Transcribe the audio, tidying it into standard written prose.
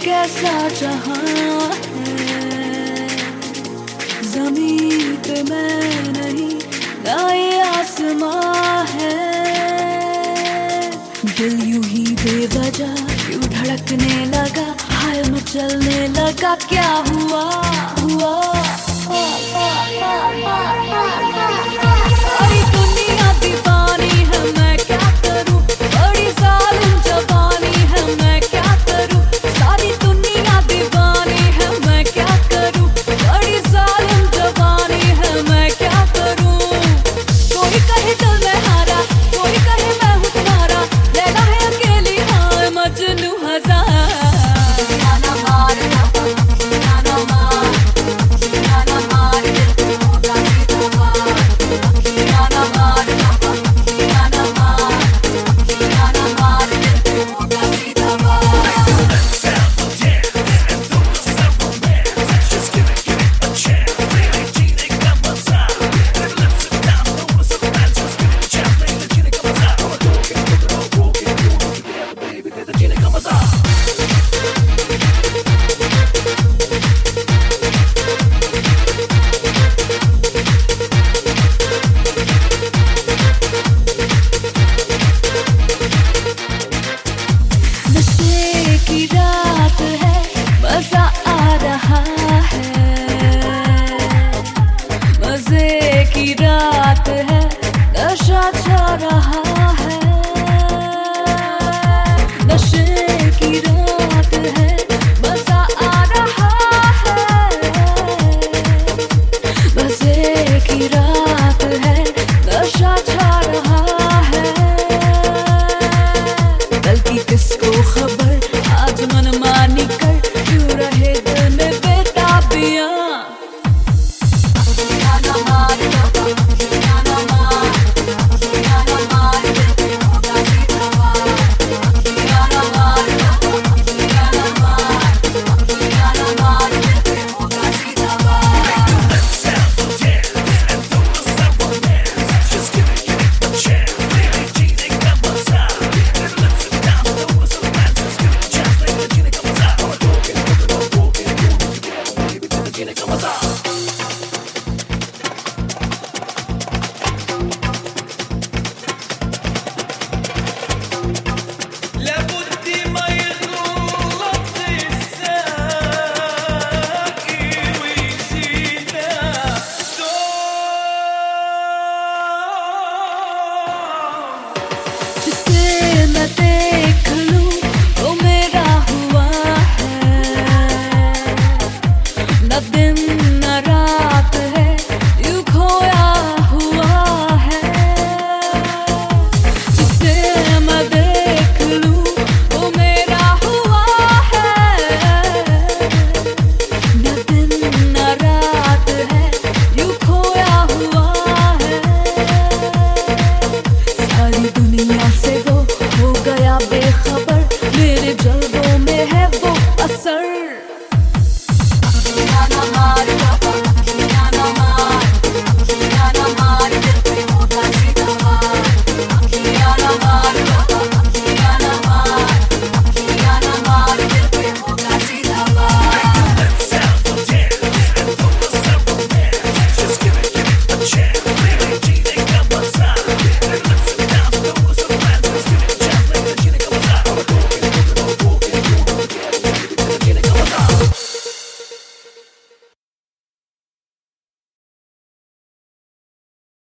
कैसा जहां है, ज़मीन पे मैं नहीं ना ये आसमां है। दिल यूं ही बेवजह क्यों धड़कने लगा, हाय मचलने लगा, क्या हुआ हुआ। सारी दुनिया दीवानी है, मैं क्या करूं, बड़ी जालिम जवानी है, मैं क्या करूं। सारी दुनिया दीवानी है, मैं क्या करूं, बड़ी जालिम जवानी है, मैं क्या करूं। कोई कहे दिल में हारा, कोई कहे मैं हूं तुम्हारा, लैला है अकेली हाँ मजनू हजार। की रात है, मजा आ रहा है, मजे की रात है, नशा छा रहा है। नशे की रात है, मजा आ रहा है, मजे की रात है, नशा छा रहा है। कल की किसको खबर